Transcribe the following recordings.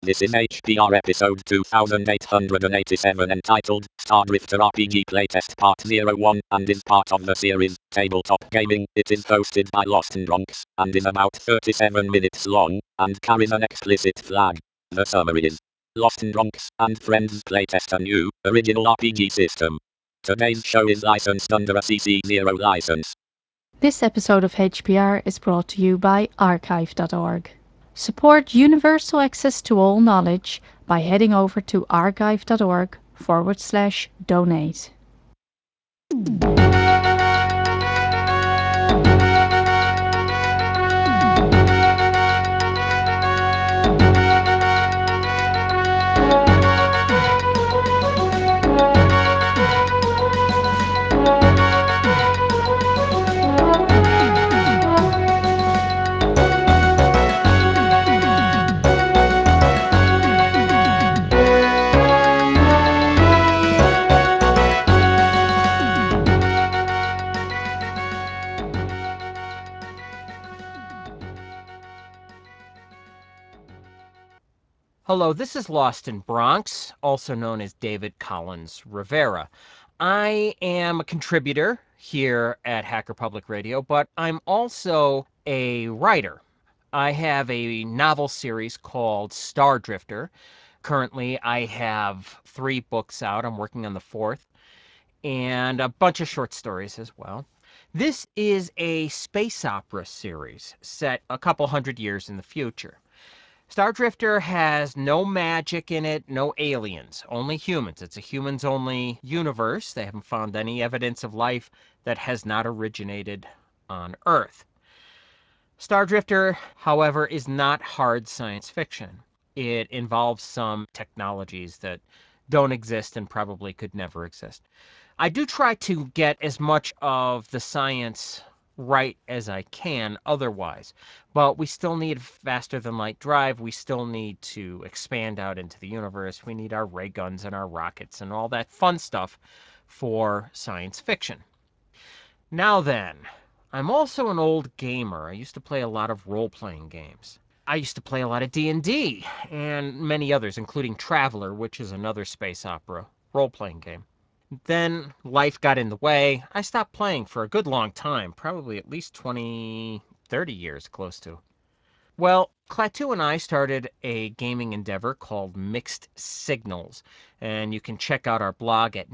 This is HPR episode 2887 entitled Star Drifter RPG Playtest Part 01 and is part of the series Tabletop Gaming. It is hosted by Lost and Bronx and is about 37 minutes long and carries an explicit flag. The summary is Lost and Bronx and Friends playtest a new, original RPG system. Today's show is licensed under a CC0 license. This episode of HPR is brought to you by archive.org. Support universal access to all knowledge by heading over to archive.org/donate. Hello, this is Lost in Bronx, also known as David Collins Rivera. I am a contributor here at Hacker Public Radio, but I'm also a writer. I have a novel series called Star Drifter. Currently, I have 3 books out. I'm working on the 4th, and a bunch of short stories as well. This is a space opera series set a couple hundred years in the future. Star Drifter has no magic in it, no aliens, only humans. It's a humans-only universe. They haven't found any evidence of life that has not originated on Earth. Star Drifter, however, is not hard science fiction. It involves some technologies that don't exist and probably could never exist. I do try to get as much of the science right as I can otherwise, but we still need faster than light drive. We still need to expand out into the universe. We need our ray guns and our rockets and all that fun stuff for science fiction. Now then, I'm also an old gamer. I used to play a lot of role-playing games. I used to play a lot of D&D and many others, including Traveller, which is another space opera role-playing game. Then life got in the way. I stopped playing for a good long time, probably at least 20, 30 years close to. Well, Klaatu and I started a gaming endeavor called Mixed Signals, and you can check out our blog at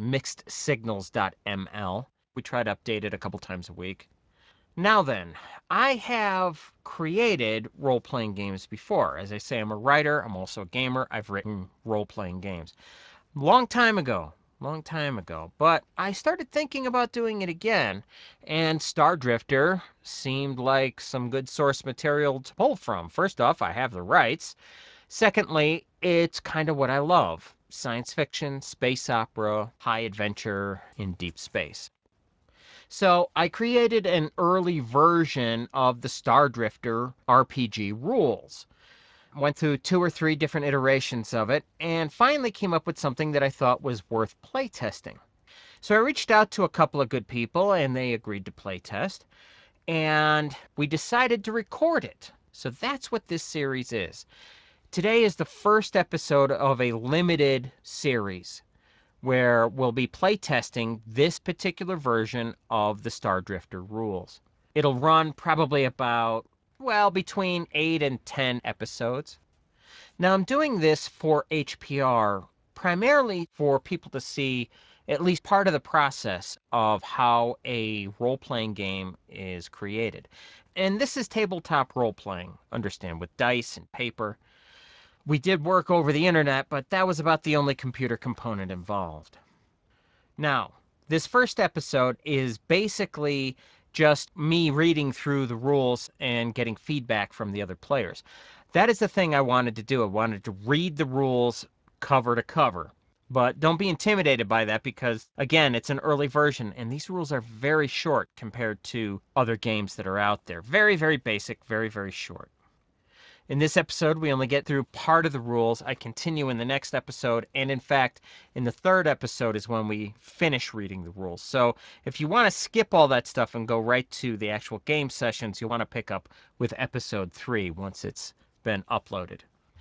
mixedsignals.ml. We try to update it a couple times a week. Now then, I have created role-playing games before. As I say, I'm a writer. I'm also a gamer. I've written role-playing games. Long time ago. Long time ago. But I started thinking about doing it again, and Star Drifter seemed like some good source material to pull from. First off, I have the rights. Secondly, it's kind of what I love. Science fiction, space opera, high adventure in deep space. So I created an early version of the Star Drifter RPG rules. Went through 2 or 3 different iterations of it, and finally came up with something that I thought was worth playtesting. So I reached out to a couple of good people, and they agreed to playtest, and we decided to record it. So that's what this series is. Today is the first episode of a limited series where we'll be playtesting this particular version of the Star Drifter rules. It'll run probably about, well, between 8 and 10 episodes. Now, I'm doing this for HPR, primarily for people to see at least part of the process of how a role-playing game is created. And this is tabletop role-playing, understand, with dice and paper. We did work over the internet, but that was about the only computer component involved. Now, this first episode is basically just me reading through the rules and getting feedback from the other players. That is the thing I wanted to do. I wanted to read the rules cover to cover. But don't be intimidated by that because, again, it's an early version, and these rules are very short compared to other games that are out there. Very, very basic, very, very short. In this episode, we only get through part of the rules. I continue in the next episode, and in fact, in the third episode is when we finish reading the rules. So if you want to skip all that stuff and go right to the actual game sessions, you'll want to pick up with episode 3 once it's been uploaded.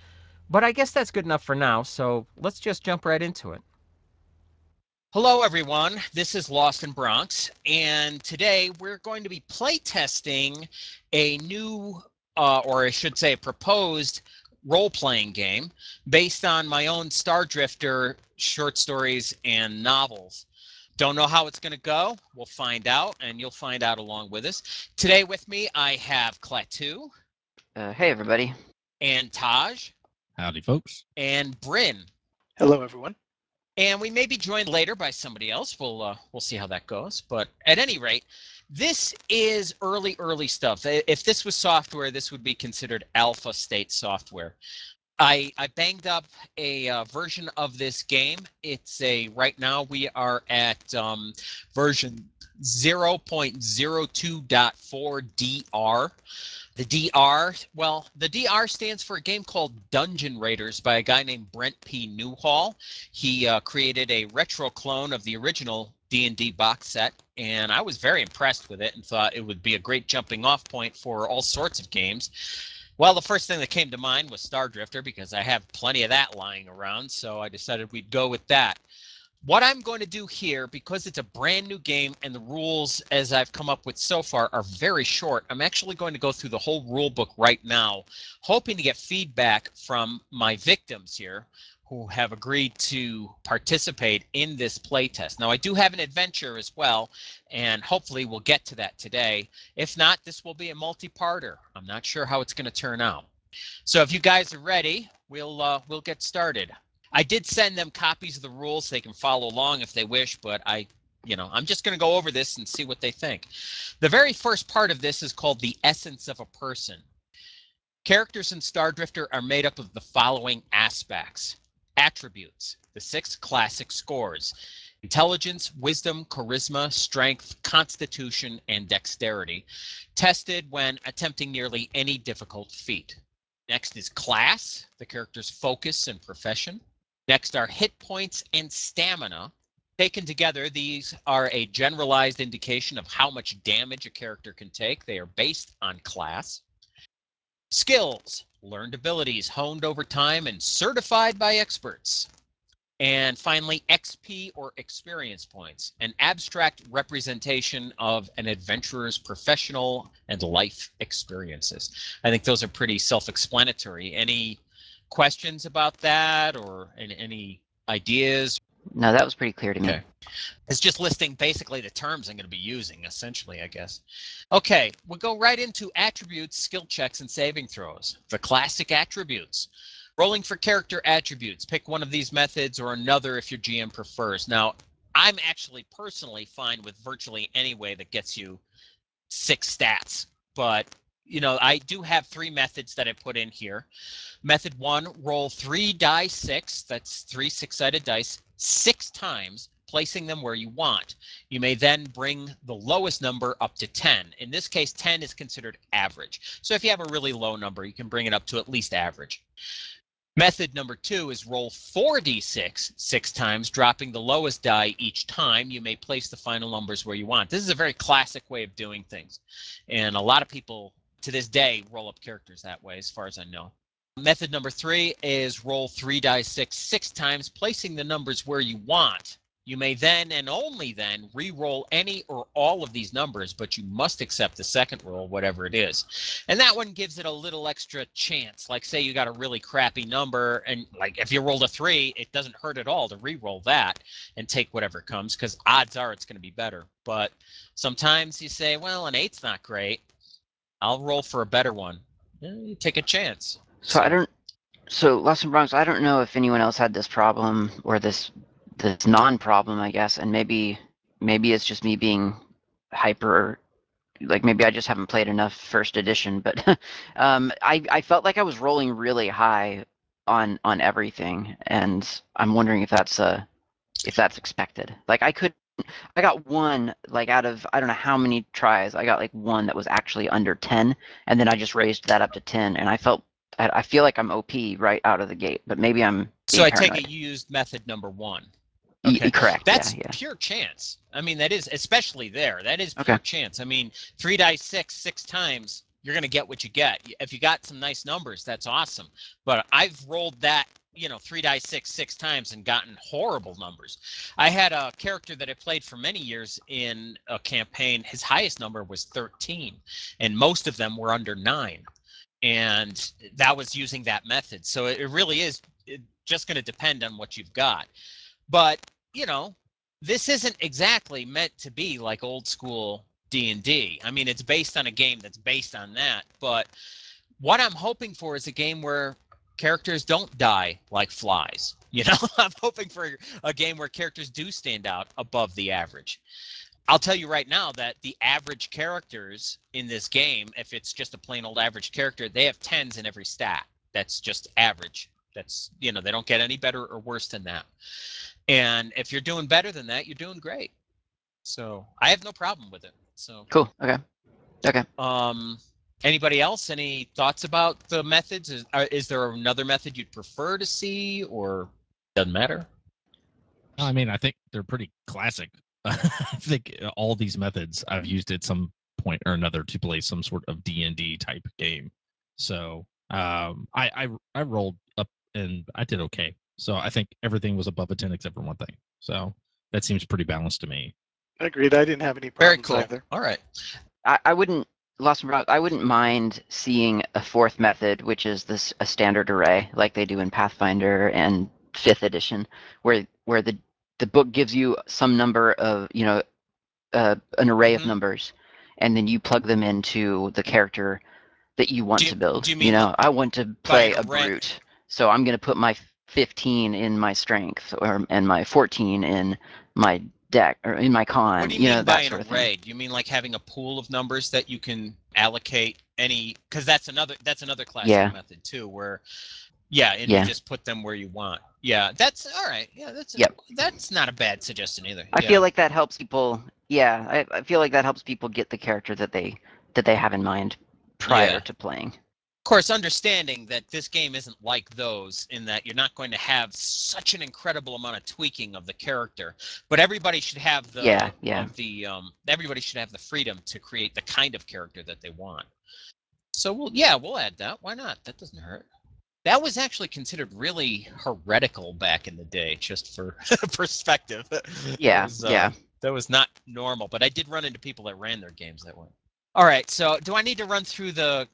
But I guess that's good enough for now, so let's just jump right into it. Hello, everyone. This is Lost in Bronx, and today we're going to be playtesting a new, or I should say, a proposed role-playing game based on my own Star Drifter short stories and novels. Don't know how it's going to go. We'll find out, and you'll find out along with us. Today with me, I have Klaatu. Hey, everybody. And Taj. Howdy, folks. And Bryn. Hello, everyone. And we may be joined later by somebody else. We'll see how that goes. But at any rate, this is early stuff. If this was software, this would be considered alpha state software. I banged up a version of this game. It's right now we are at version 0.02.4 DR. The DR, well, the DR stands for a game called Dungeon Raiders by a guy named Brent P. Newhall. He created a retro clone of the original D&D box set, and I was very impressed with it and thought it would be a great jumping off point for all sorts of games. Well, the first thing that came to mind was Star Drifter because I have plenty of that lying around, so I decided we'd go with that. What I'm going to do here, because it's a brand new game and the rules as I've come up with so far are very short, I'm actually going to go through the whole rule book right now, hoping to get feedback from my victims here who have agreed to participate in this playtest. Now, I do have an adventure as well, and hopefully we'll get to that today. If not, this will be a multi-parter. I'm not sure how it's going to turn out. So if you guys are ready, we'll get started. I did send them copies of the rules. They can follow along if they wish, but I'm just going to go over this and see what they think. The very first part of this is called the essence of a person. Characters in Star Drifter are made up of the following aspects. Attributes, the 6 classic scores. Intelligence, wisdom, charisma, strength, constitution, and dexterity, tested when attempting nearly any difficult feat. Next is class, the character's focus and profession. Next are hit points and stamina. Taken together, these are a generalized indication of how much damage a character can take. They are based on class. Skills, learned abilities honed over time and certified by experts. And finally, XP or experience points, an abstract representation of an adventurer's professional and life experiences. I think those are pretty self-explanatory. Any questions about that or any ideas? No, that was pretty clear to me. Okay. It's just listing basically the terms I'm going to be using, essentially, I guess. Okay, we'll go right into attributes, skill checks, and saving throws. The classic attributes. Rolling for character attributes. Pick one of these methods or another if your GM prefers. Now, I'm actually personally fine with virtually any way that gets you 6 stats, but I do have 3 methods that I put in here. Method 1, roll 3 die 6, that's 3 6-sided dice, 6 times, placing them where you want. You may then bring the lowest number up to 10. In this case, 10 is considered average. So if you have a really low number, you can bring it up to at least average. Method number 2 is roll 4d6 6 times, dropping the lowest die each time. You may place the final numbers where you want. This is a very classic way of doing things. And a lot of people to this day roll up characters that way, as far as I know. Method number 3 is roll 3 die 6 times, placing the numbers where you want. You may then and only then re-roll any or all of these numbers, but you must accept the second roll, whatever it is. And that one gives it a little extra chance. Like say you got a really crappy number, and like if you rolled a 3, it doesn't hurt at all to re-roll that and take whatever comes, because odds are it's going to be better. But sometimes you say, well, an 8's not great. I'll roll for a better one. You take a chance. So Lost in Bronx, I don't know if anyone else had this problem or this non-problem, I guess, and maybe it's just me being hyper, like maybe I just haven't played enough first edition, but I felt like I was rolling really high on everything, and I'm wondering if that's expected. Like I got one, like out of I don't know how many tries, I got like one that was actually under 10, and then I just raised that up to 10, and I feel like I'm OP right out of the gate, but maybe I'm So I paranoid. take it you used method number 1. Okay. Correct. That's yeah. pure chance. I mean, that is, especially there, that is pure Okay. chance. I mean, 3 die 6 times, you're going to get what you get. If you got some nice numbers, that's awesome. But I've rolled that, 3 die 6 times and gotten horrible numbers. I had a character that I played for many years in a campaign. His highest number was 13, and most of them were under 9. And that was using that method. So it really is just going to depend on what you've got. But, this isn't exactly meant to be like old school D&D. I mean, it's based on a game that's based on that. But what I'm hoping for is a game where characters don't die like flies. I'm hoping for a game where characters do stand out above the average. I'll tell you right now that the average characters in this game, if it's just a plain old average character, they have 10s in every stat. That's just average. That's, they don't get any better or worse than that. And if you're doing better than that, you're doing great. So I have no problem with it. So Cool. Okay. Anybody else? Any thoughts about the methods? Is there another method you'd prefer to see, or doesn't matter? I mean, I think they're pretty classic. I think all these methods I've used at some point or another to play some sort of D&D type game. So I rolled up and I did okay. So I think everything was above a 10 except for one thing. So that seems pretty balanced to me. Agreed. I didn't have any Very problems cool. either. All right. I wouldn't I wouldn't mind seeing a fourth method, which is a standard array, like they do in Pathfinder and 5th edition, where the book gives you some number of an array of numbers, and then you plug them into the character that you want to build. Do you mean I want to play a brute, so I'm going to put my 15 in my strength, and my 14 in my deck or in my con. What do you mean by an sort of array? thing. Do you mean like having a pool of numbers that you can allocate any? Because that's another classic method too, where you just put them where you want. Yeah, that's all right. Yeah, that's not a bad suggestion either. I feel like that helps people. Yeah, I feel like that helps people get the character that they have in mind prior to playing. Of course, understanding that this game isn't like those in that you're not going to have such an incredible amount of tweaking of the character, but everybody should have everybody should have the freedom to create the kind of character that they want. So we'll add that. Why not? That doesn't hurt. That was actually considered really heretical back in the day, just for perspective. That was not normal, but I did run into people that ran their games that way. All right, so do I need to run through the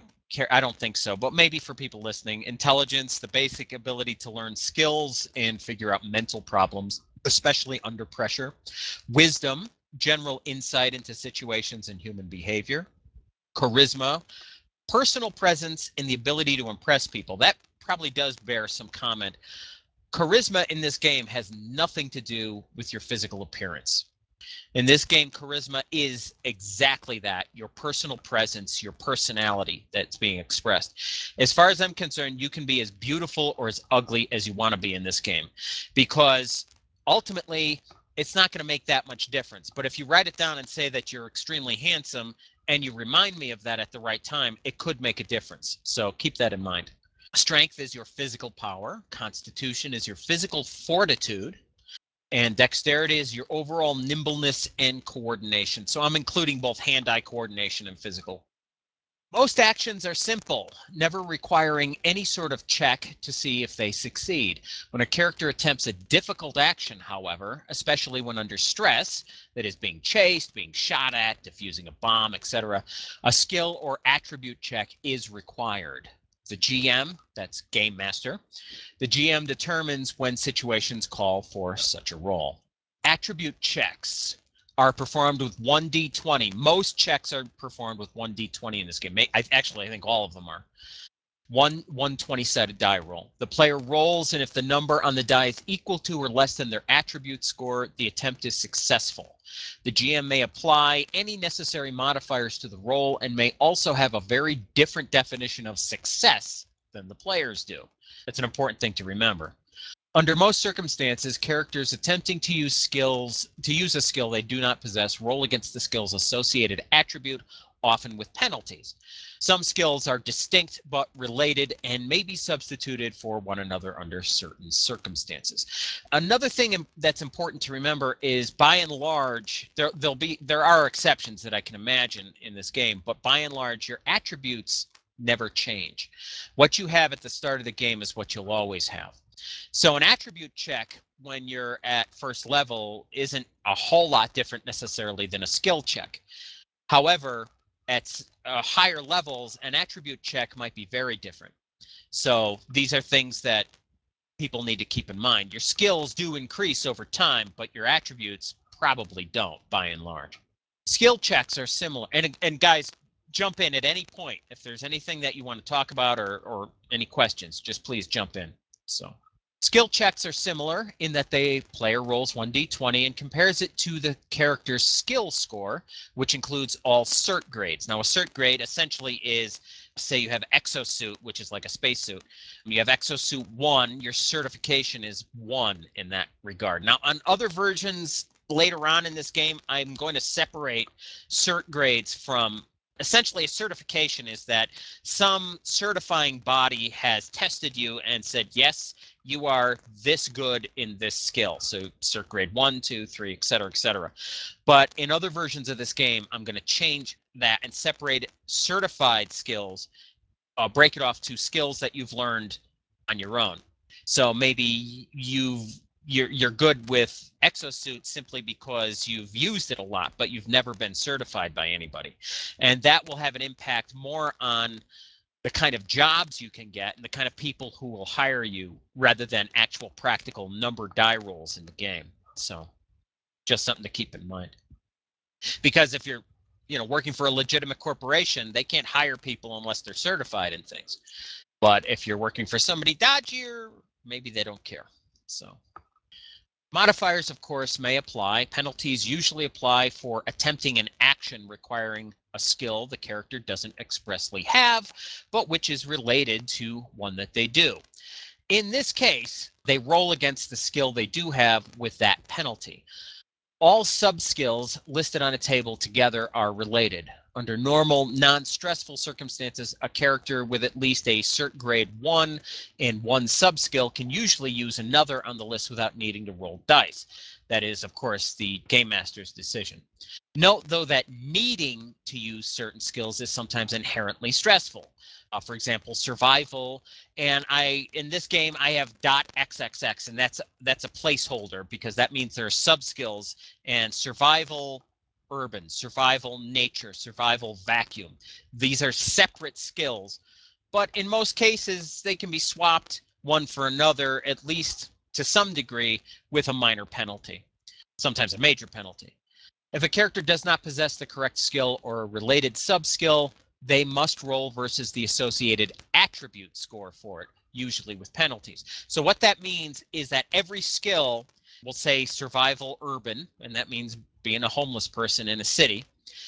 I don't think so, but maybe for people listening. Intelligence, the basic ability to learn skills and figure out mental problems, especially under pressure. Wisdom, general insight into situations and human behavior. Charisma, personal presence and the ability to impress people. That probably does bear some comment. Charisma in this game has nothing to do with your physical appearance. In this game, charisma is exactly that, your personal presence, your personality that's being expressed. As far as I'm concerned, you can be as beautiful or as ugly as you want to be in this game, because ultimately, it's not going to make that much difference. But if you write it down and say that you're extremely handsome and you remind me of that at the right time, it could make a difference. So keep that in mind. Strength is your physical power. Constitution is your physical fortitude. And dexterity is your overall nimbleness and coordination. So I'm including both hand-eye coordination and physical. Most actions are simple, never requiring any sort of check to see if they succeed. When a character attempts a difficult action, however, especially when under stress, that is being chased, being shot at, defusing a bomb, etc., a skill or attribute check is required. The GM, that's Game Master, the GM determines when situations call for such a roll. Attribute checks are performed with 1d20. Most checks are performed with 1d20 in this game. I think all of them are. One 20-sided die roll. The player rolls, and if the number on the die is equal to or less than their attribute score, the attempt is successful. The GM may apply any necessary modifiers to the roll and may also have a very different definition of success than the players do. That's an important thing to remember. Under most circumstances, characters attempting to use a skill they do not possess roll against the skill's associated attribute often with penalties. Some skills are distinct but related and may be substituted for one another under certain circumstances. Another thing that's important to remember is, by and large, there are exceptions that I can imagine in this game, but by and large, your attributes never change. What you have at the start of the game is what you'll always have. So an attribute check when you're at first level isn't a whole lot different necessarily than a skill check. However, at higher levels, an attribute check might be very different. So these are things that people need to keep in mind. Your skills do increase over time, but your attributes probably don't, by and large. Skill checks are similar. And guys, jump in at any point. If there's anything that you want to talk about or any questions, just please jump in. So skill checks are similar in that the player rolls 1d20 and compares it to the character's skill score, which includes all cert grades. Now, a cert grade essentially is, say you have exosuit, which is like a spacesuit. You have exosuit 1, your certification is 1 in that regard. Now, on other versions later on in this game, I'm going to separate cert grades from, essentially a certification is that some certifying body has tested you and said, yes, you are this good in this skill. So cert grade 1, 2, 3, et cetera, et cetera. But in other versions of this game, I'm going to change that and separate certified skills, break it off to skills that you've learned on your own. So maybe you're good with exosuit simply because you've used it a lot, but you've never been certified by anybody. And that will have an impact more on the kind of jobs you can get and the kind of people who will hire you rather than actual practical number die rolls in the game. So just something to keep in mind. Because if you're working for a legitimate corporation, they can't hire people unless they're certified in things. But if you're working for somebody dodgier, maybe they don't care. So modifiers, of course, may apply. Penalties usually apply for attempting an action requiring a skill the character doesn't expressly have, but which is related to one that they do. In this case, they roll against the skill they do have with that penalty. All sub-skills listed on a table together are related. Under normal, non-stressful circumstances, a character with at least a cert grade 1 and 1 sub-skill can usually use another on the list without needing to roll dice. That is, of course, the Game Master's decision. Note, though, that needing to use certain skills is sometimes inherently stressful. For example, survival, and in this game I have .xxx, and that's a placeholder because that means there are sub-skills, and survival urban, survival nature, survival vacuum. These are separate skills, but in most cases they can be swapped one for another, at least to some degree, with a minor penalty, sometimes a major penalty. If a character does not possess the correct skill or a related sub-skill, they must roll versus the associated attribute score for it, usually with penalties. So what that means is that every skill, we'll say survival urban, and that means being a homeless person in a city.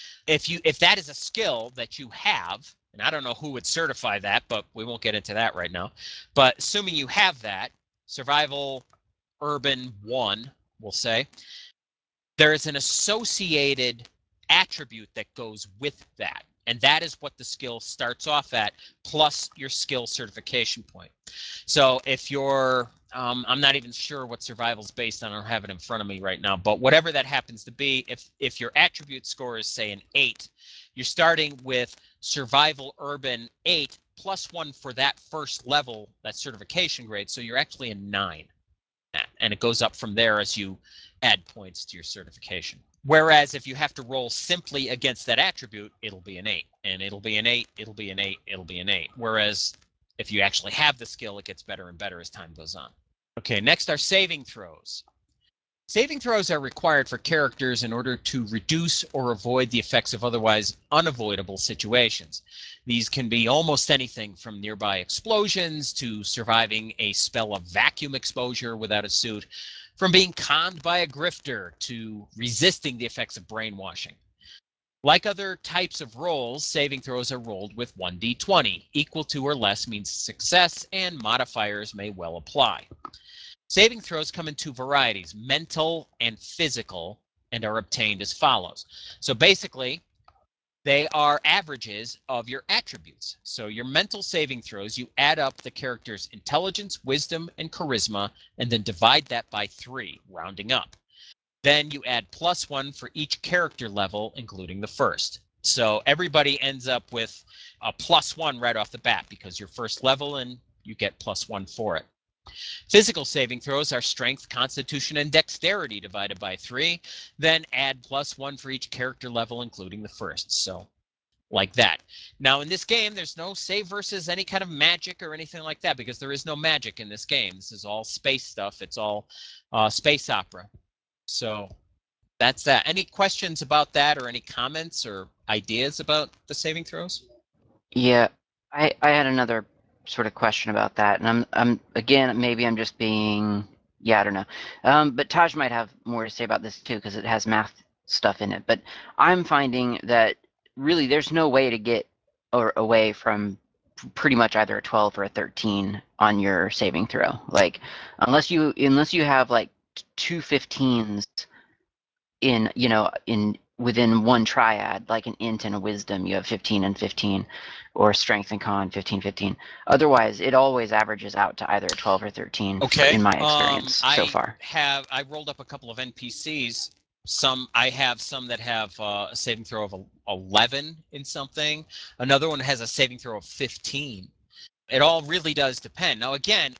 If that is a skill that you have, and I don't know who would certify that, but we won't get into that right now. But assuming you have that, survival urban 1, we'll say, there is an associated attribute that goes with that. And that is what the skill starts off at, plus your skill certification point. So if you're, I'm not even sure what survival's based on, I don't have it in front of me right now, but whatever that happens to be, if your attribute score is, say, an 8, you're starting with survival urban 8 plus 1 for that first level, that certification grade, so you're actually a 9. And it goes up from there as you add points to your certification. Whereas if you have to roll simply against that attribute, it'll be an 8. And it'll be an 8, it'll be an 8, it'll be an 8. Whereas if you actually have the skill, it gets better and better as time goes on. Okay, next are saving throws. Saving throws are required for characters in order to reduce or avoid the effects of otherwise unavoidable situations. These can be almost anything from nearby explosions to surviving a spell of vacuum exposure without a suit, from being conned by a grifter to resisting the effects of brainwashing. Like other types of rolls, saving throws are rolled with 1d20. Equal to or less means success, and modifiers may well apply. Saving throws come in 2 varieties, mental and physical, and are obtained as follows. So basically, They are averages of your attributes. So your mental saving throws, you add up the character's intelligence, wisdom, and charisma, and then divide that by 3, rounding up. Then you add +1 for each character level, including the first. So everybody ends up with a +1 right off the bat because you're first level and you get +1 for it. Physical saving throws are strength, constitution, and dexterity divided by 3. Then add +1 for each character level, including the first. So like that. Now in this game, there's no save versus any kind of magic or anything like that because there is no magic in this game. This is all space stuff. It's all space opera. So that's that. Any questions about that or any comments or ideas about the saving throws? Yeah, I had another sort of question about that, and I'm again, maybe I'm just being, yeah, I don't know. But Taj might have more to say about this too because it has math stuff in it. But I'm finding that really there's no way to get away from pretty much either a 12 or a 13 on your saving throw. Like unless you have like 2 15s in within one triad, like an int and a wisdom, you have 15 and 15, or strength and con 15 15. Otherwise it always averages out to either a 12 or 13 Okay. in my experience so far. I rolled up a couple of NPCs. I have some that have a saving throw of 11 in something. Another one has a saving throw of 15. It all really does depend. Now again,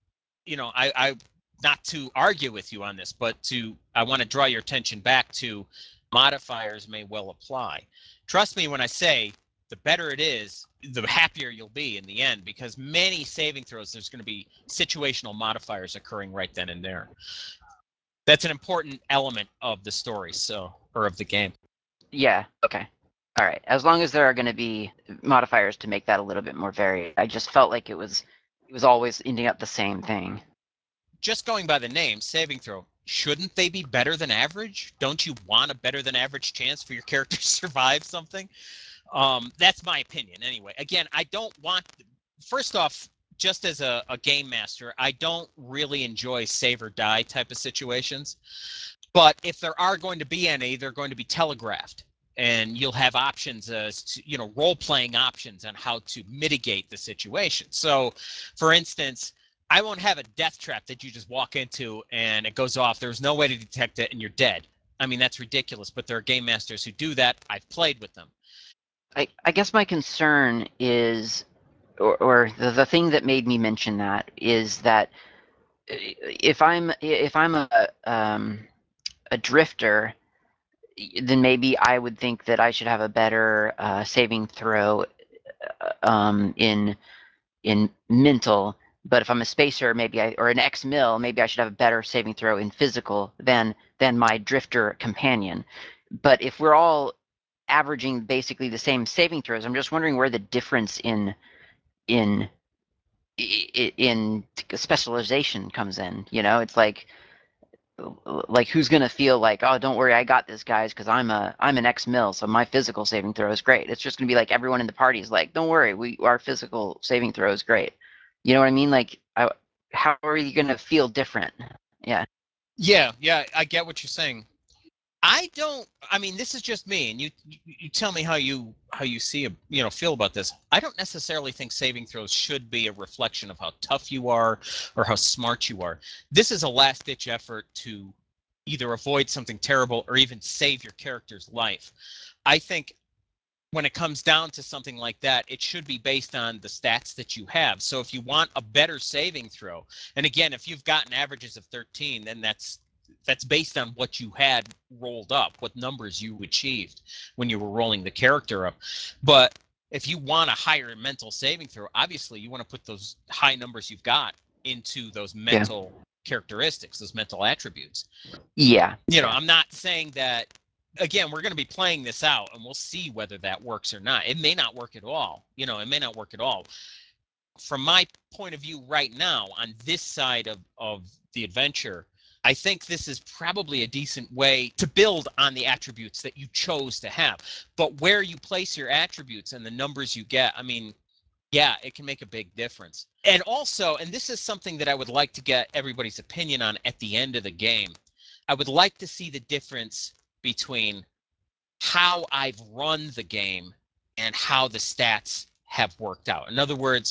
I not to argue with you on this, but I want to draw your attention back to modifiers may well apply. Trust me when I say the better it is, the happier you'll be in the end, because many saving throws, there's going to be situational modifiers occurring right then and there. That's an important element of the story, or of the game. Yeah, okay. All right. As long as there are going to be modifiers to make that a little bit more varied. I just felt like it was always ending up the same thing. Just going by the name, saving throw, shouldn't they be better than average? Don't you want a better than average chance for your character to survive something? That's my opinion anyway. Again, I don't want, first off, just as a game master, I don't really enjoy save or die type of situations. But if there are going to be any, they're going to be telegraphed. And you'll have options as to, role-playing options on how to mitigate the situation. So, for instance, I won't have a death trap that you just walk into and it goes off. There's no way to detect it and you're dead. I mean, that's ridiculous, but there are game masters who do that. I've played with them. I guess my concern is, or the thing that made me mention that is that if I'm a drifter, then maybe I would think that I should have a better saving throw in mental. But if I'm a spacer, or an X-Mil, maybe I should have a better saving throw in physical than my drifter companion. But if we're all averaging basically the same saving throws, I'm just wondering where the difference in specialization comes in. It's like who's gonna feel like, oh, don't worry, I got this, guys, because I'm an X-Mil, so my physical saving throw is great. It's just gonna be like everyone in the party is like, don't worry, our physical saving throw is great. You know what I mean? Like, how are you gonna feel different? Yeah. Yeah, I get what you're saying. I mean, this is just me, and you tell me how you see feel about this. I don't necessarily think saving throws should be a reflection of how tough you are or how smart you are. This is a last ditch effort to either avoid something terrible or even save your character's life. I think when it comes down to something like that, it should be based on the stats that you have. So if you want a better saving throw, and again, if you've gotten averages of 13, then that's based on what you had rolled up, what numbers you achieved when you were rolling the character up. But if you want a higher mental saving throw, obviously you want to put those high numbers you've got into those mental characteristics, those mental attributes. Yeah. I'm not saying that, again, we're going to be playing this out and we'll see whether that works or not. It may not work at all. It may not work at all. From my point of view right now, on this side of the adventure, I think this is probably a decent way to build on the attributes that you chose to have. But where you place your attributes and the numbers you get, I mean, yeah, it can make a big difference. And also, and this is something that I would like to get everybody's opinion on at the end of the game, I would like to see the difference between how I've run the game and how the stats have worked out. In other words,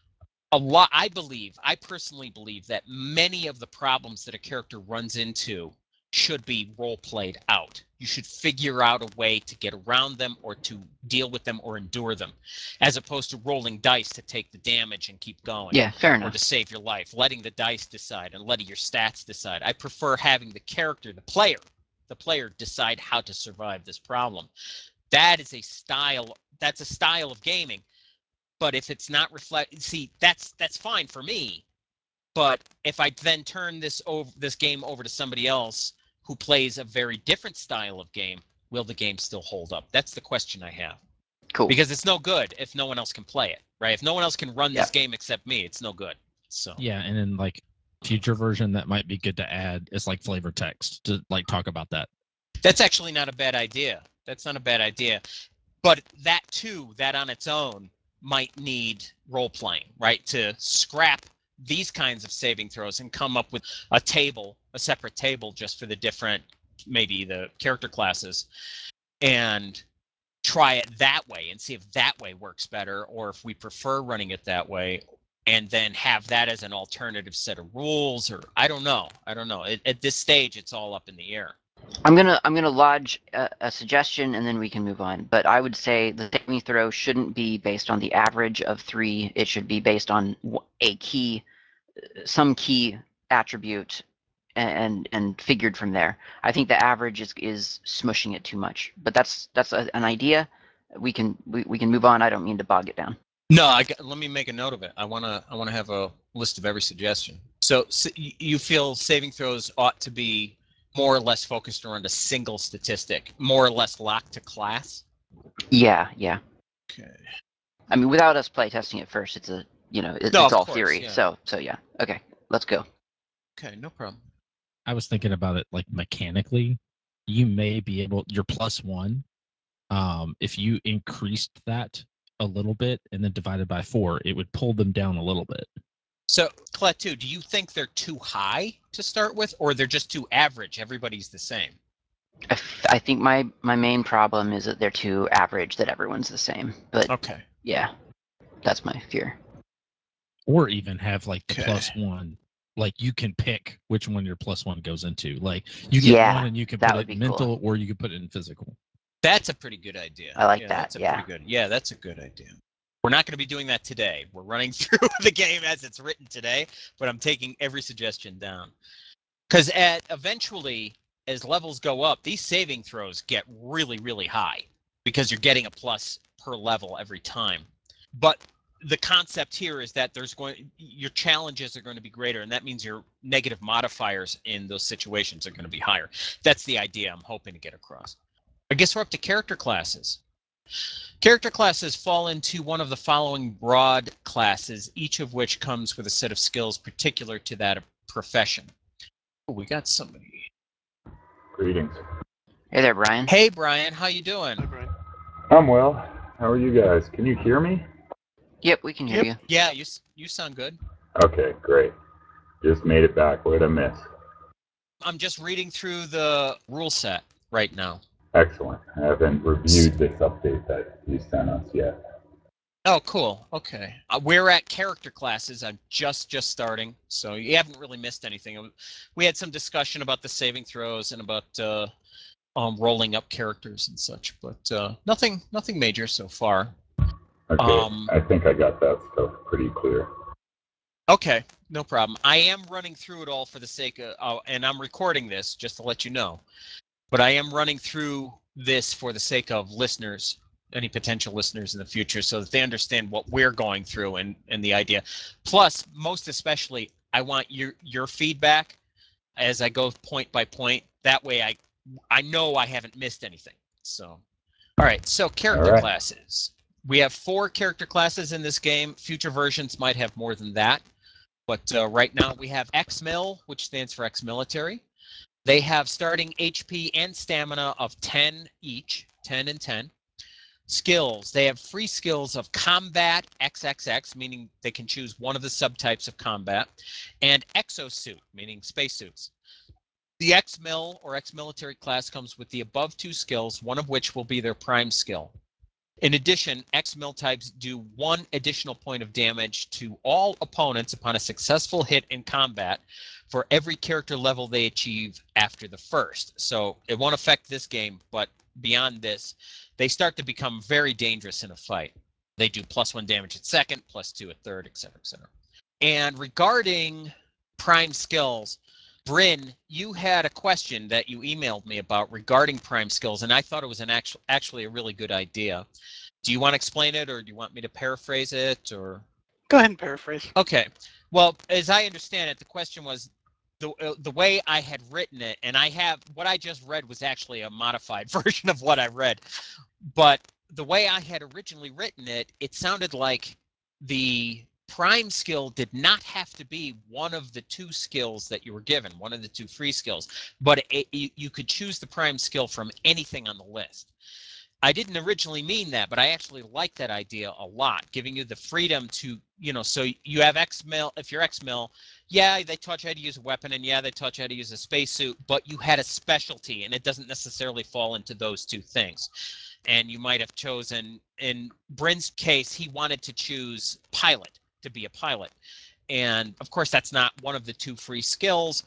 I personally believe that many of the problems that a character runs into should be role played out. You should figure out a way to get around them or to deal with them or endure them, as opposed to rolling dice to take the damage and keep going, Yeah, fair or enough. to save your life, letting the dice decide and letting your stats decide. I prefer having the character, the player decide how to survive this problem. That's a style of gaming. But if it's not that's fine for me. But if I then turn this game over to somebody else who plays a very different style of game, will the game still hold up? That's the question I have. Cool. Because it's no good if no one else can play it, right? If no one else can run this game except me, it's no good. So Yeah, and then like future version that might be good to add is like flavor text to like talk about that. that's actually not a bad idea. That's not a bad idea. But that on its own might need role playing, right? To scrap these kinds of saving throws and come up with a separate table just for the different, maybe the character classes, and try it that way and see if that way works better, or if we prefer running it that way and then have that as an alternative set of rules, or I don't know. At this stage, it's all up in the air. I'm gonna lodge a suggestion and then we can move on. But I would say the saving throw shouldn't be based on the average of 3. It should be based on some key attribute, and figured from there. I think the average is smushing it too much. But that's an idea. We can move on. I don't mean to bog it down. No, let me make a note of it. I wanna have a list of every suggestion. So you feel saving throws ought to be more or less focused around a single statistic, more or less locked to class? Yeah. Okay. I mean, without us playtesting it first, it's No, it's of all course, theory. yeah. So yeah. Okay, let's go. Okay, no problem. I was thinking about it like mechanically. You may be able your +1. If you increased that a little bit and then divided by 4, it would pull them down a little bit. So, Klaatu, do you think they're too high to start with, or they're just too average? Everybody's the same. I think my main problem is that they're too average, that everyone's the same. But Okay. yeah, that's my fear. Or even have like the Okay. +1. Like you can pick which one your +1 goes into. Like you get Yeah, one and you can that put would it in be mental, cool. or you can put it in physical. That's a pretty good idea. I like yeah, that. That's a pretty good. Yeah, that's a good idea. We're not going to be doing that today. We're running through the game as it's written today, but I'm taking every suggestion down. Because eventually, as levels go up, these saving throws get really, really high because you're getting a plus per level every time. But the concept here is that your challenges are going to be greater, and that means your negative modifiers in those situations are going to be higher. That's the idea I'm hoping to get across. I guess we're up to character classes. Character classes fall into one of the following broad classes, each of which comes with a set of skills particular to that profession. Oh, we got somebody. Greetings. Hey there, Brian. Hey, Brian, how you doing? Hi, Brian. I'm well. How are you guys? Can you hear me? Yep, we can hear you. Yeah, you sound good. Okay, great. Just made it back. What did I miss? I'm just reading through the rule set right now. Excellent. I haven't reviewed this update that you sent us yet. Oh, cool. Okay. We're at character classes. I'm just starting, so you haven't really missed anything. We had some discussion about the saving throws and about rolling up characters and such, but nothing major so far. Okay, I think I got that stuff pretty clear. Okay, no problem. I am running through it all for the sake of, and I'm recording this just to let you know, but I am running through this for the sake of listeners, any potential listeners in the future, so that they understand what we're going through and the idea. Plus, most especially, I want your feedback as I go point by point. That way I know I haven't missed anything. So, all right, so character classes. We have 4 character classes in this game. Future versions might have more than that. But right now we have X-Mil, which stands for ex-military. They have starting HP and stamina of 10 each, 10 and 10. Skills. They have free skills of combat XXX, meaning they can choose one of the subtypes of combat, and exosuit, meaning spacesuits. The ex-mil or ex-military class comes with the above 2 skills, one of which will be their prime skill. In addition, ex-mil types do 1 additional point of damage to all opponents upon a successful hit in combat for every character level they achieve after the first. So it won't affect this game, but beyond this, they start to become very dangerous in a fight. They do +1 damage at second, +2 at third, etc., etc. And regarding prime skills, Bryn, you had a question that you emailed me about regarding prime skills, and I thought it was actually a really good idea. Do you want to explain it, or do you want me to paraphrase it, or? Go ahead and paraphrase. Okay. Well, as I understand it, the question was the way I had written it, and what I just read was actually a modified version of what I read, but the way I had originally written it, it sounded like the prime skill did not have to be one of the 2 skills that you were given, one of the 2 free skills, but you could choose the prime skill from anything on the list. I didn't originally mean that, but I actually like that idea a lot, giving you the freedom to, so you have ex-mil, if you're ex-mil, yeah, they taught you how to use a weapon, and yeah, they taught you how to use a spacesuit, but you had a specialty, and it doesn't necessarily fall into those 2 things. And you might have chosen, in Bryn's case, he wanted to choose pilot, to be a pilot. And of course, that's not one of the 2 free skills.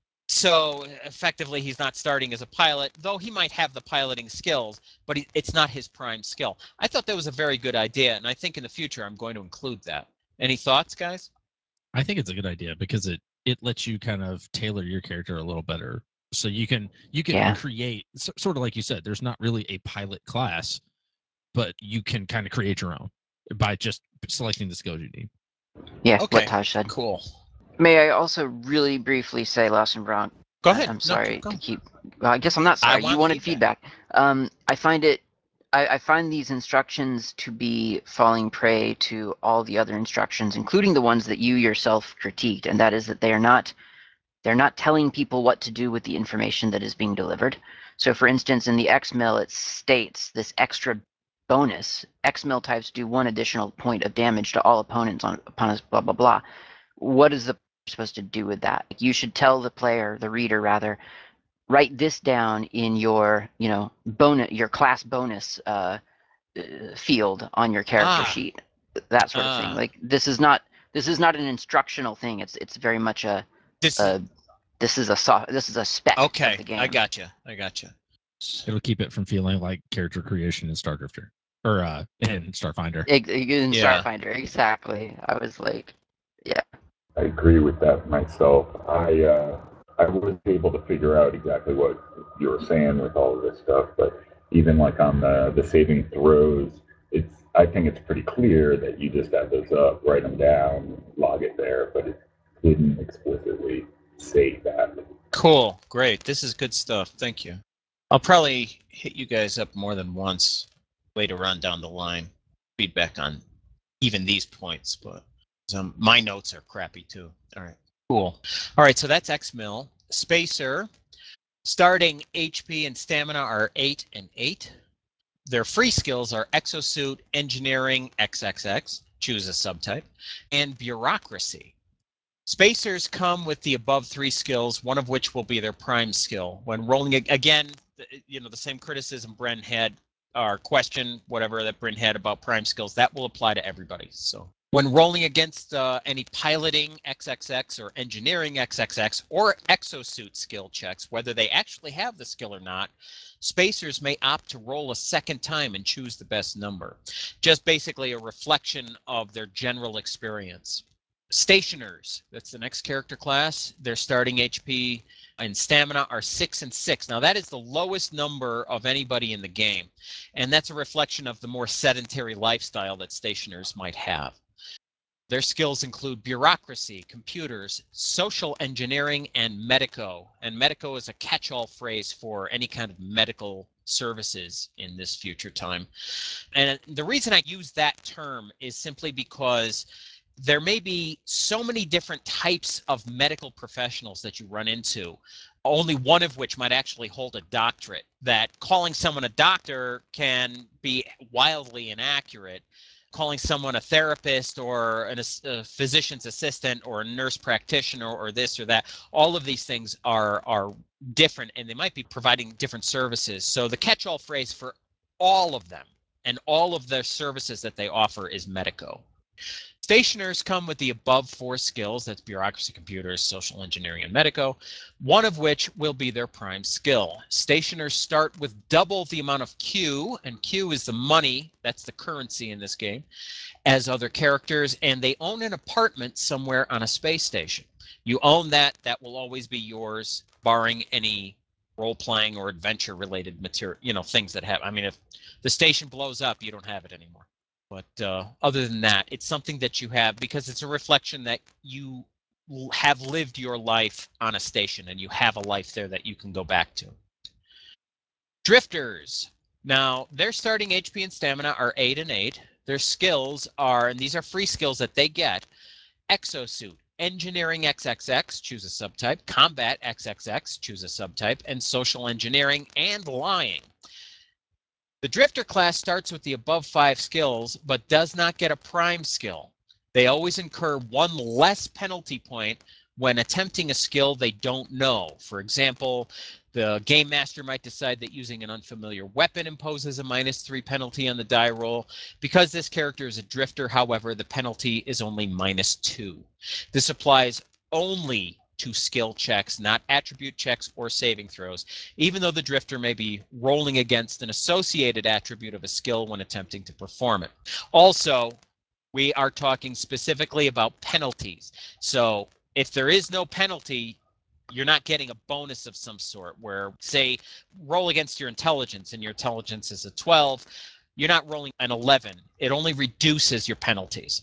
So effectively, he's not starting as a pilot, though he might have the piloting skills, but it's not his prime skill. I thought that was a very good idea, and I think in the future I'm going to include that. Any thoughts, guys? I think it's a good idea because it lets you kind of tailor your character a little better. So you can Yeah. create sort of like you said. There's not really a pilot class, but you can kind of create your own by just selecting the skills you need. Yeah, Okay, what Taj said. cool. May I also really briefly say, Lost and Bronx? Go ahead. I'm No, sorry keep going. to keep. Well, I guess I'm not sorry. You want wanted feedback. I find it. I find these instructions to be falling prey to all the other instructions, including the ones that you yourself critiqued, and that is that they're not telling people what to do with the information that is being delivered. So, for instance, in the X-Mill, it states this extra bonus. X-Mill types do 1 additional point of damage to all opponents upon us, blah, blah, blah. What is the supposed to do with that? You should tell the player, the reader rather, write this down in your, your class bonus field on your character sheet, that sort of thing. Like this is not an instructional thing. It's very much a this. this is a spec of the game. I gotcha. It'll keep it from feeling like character creation in Star Drifter or in Starfinder. In Starfinder, exactly. I was like, yeah. I agree with that myself. I was able to figure out exactly what you were saying with all of this stuff, but even like on the saving throws, I think it's pretty clear that you just add those up, write them down, log it there, but it didn't explicitly say that. Cool, great. This is good stuff. Thank you. I'll probably hit you guys up more than once later on down the line. Feedback on even these points, but my notes are crappy too. All right, cool. All right, so that's X-Mill. Spacer, starting HP and stamina are 8 and 8. Their free skills are Exosuit, Engineering, XXX, choose a subtype, and Bureaucracy. Spacers come with the above 3 skills, one of which will be their prime skill. When rolling, again, the same criticism Bryn had, or question, whatever that Bryn had about prime skills, that will apply to everybody. So when rolling against any piloting XXX or engineering XXX or exosuit skill checks, whether they actually have the skill or not, spacers may opt to roll a second time and choose the best number. Just basically a reflection of their general experience. Stationers, that's the next character class. Their starting HP and stamina are 6 and 6. Now that is the lowest number of anybody in the game, and that's a reflection of the more sedentary lifestyle that stationers might have. Their skills include bureaucracy, computers, social engineering, and medico. And medico is a catch-all phrase for any kind of medical services in this future time. And the reason I use that term is simply because there may be so many different types of medical professionals that you run into, only one of which might actually hold a doctorate, that calling someone a doctor can be wildly inaccurate. calling someone a therapist or a physician's assistant or a nurse practitioner or this or that. All of these things are different, and they might be providing different services. So the catch-all phrase for all of them and all of the services that they offer is Medico. Stationers come with the above 4 skills, that's bureaucracy, computers, social engineering, and Medico, one of which will be their prime skill. Stationers start with double the amount of Q, and Q is the money, that's the currency in this game, as other characters, and they own an apartment somewhere on a space station. You own that, that will always be yours, barring any role-playing or adventure-related material, things that have, if the station blows up, you don't have it anymore. But other than that, it's something that you have because it's a reflection that you have lived your life on a station and you have a life there that you can go back to. Drifters. Now, their starting HP and stamina are 8 and 8. Their skills are, and these are free skills that they get, Exosuit, Engineering XXX, choose a subtype, Combat XXX, choose a subtype, and Social Engineering and Lying. The Drifter class starts with the above 5 skills, but does not get a prime skill. They always incur 1 less penalty point when attempting a skill they don't know. For example, the Game Master might decide that using an unfamiliar weapon imposes a -3 penalty on the die roll. Because this character is a Drifter, however, the penalty is only -2. This applies only to skill checks, not attribute checks or saving throws, even though the Drifter may be rolling against an associated attribute of a skill when attempting to perform it. Also, we are talking specifically about penalties. So if there is no penalty, you're not getting a bonus of some sort where, say, roll against your intelligence and your intelligence is a 12, you're not rolling an 11. It only reduces your penalties.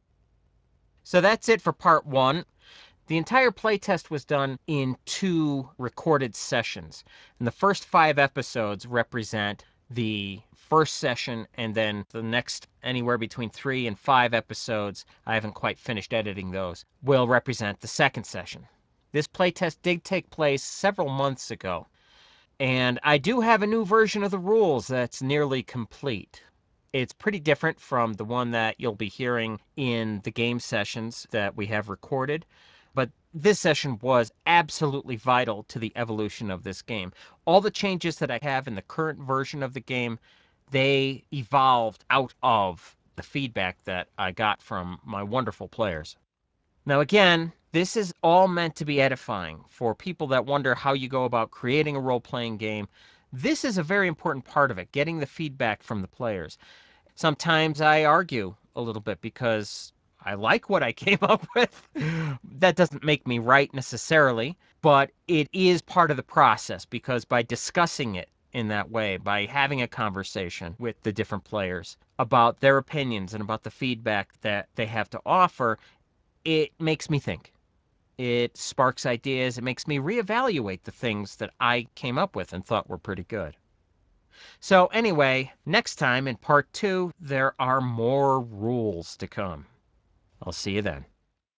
So that's it for part 1. The entire playtest was done in 2 recorded sessions, and the first 5 episodes represent the first session, and then the next anywhere between 3 and 5 episodes, I haven't quite finished editing those, will represent the second session. This playtest did take place several months ago, and I do have a new version of the rules that's nearly complete. It's pretty different from the one that you'll be hearing in the game sessions that we have recorded. But this session was absolutely vital to the evolution of this game. All the changes that I have in the current version of the game, they evolved out of the feedback that I got from my wonderful players. Now again, this is all meant to be edifying for people that wonder how you go about creating a role-playing game. This is a very important part of it, getting the feedback from the players. Sometimes I argue a little bit because I like what I came up with. That doesn't make me right necessarily, but it is part of the process because by discussing it in that way, by having a conversation with the different players about their opinions and about the feedback that they have to offer, it makes me think. It sparks ideas. It makes me reevaluate the things that I came up with and thought were pretty good. So anyway, next time in part 2, there are more rules to come. I'll see you then.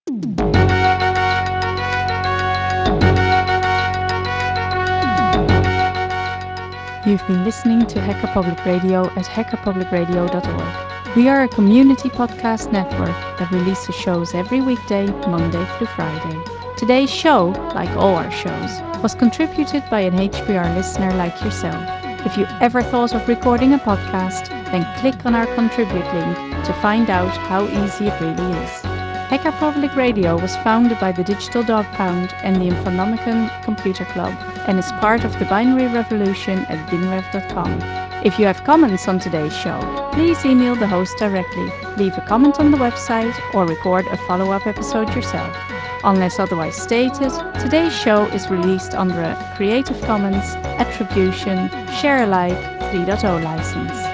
You've been listening to Hacker Public Radio at hackerpublicradio.org. We are a community podcast network that releases shows every weekday, Monday through Friday. Today's show, like all our shows, was contributed by an HPR listener like yourself. If you ever thought of recording a podcast, then click on our contribute link to find out how easy it really is. Hacker Public Radio was founded by the Digital Dog Pound and the Infonomicon Computer Club and is part of the binary revolution at binrev.com. If you have comments on today's show, please email the host directly, leave a comment on the website, or record a follow-up episode yourself. Unless otherwise stated, today's show is released under a Creative Commons Attribution Share Alike 3.0 license.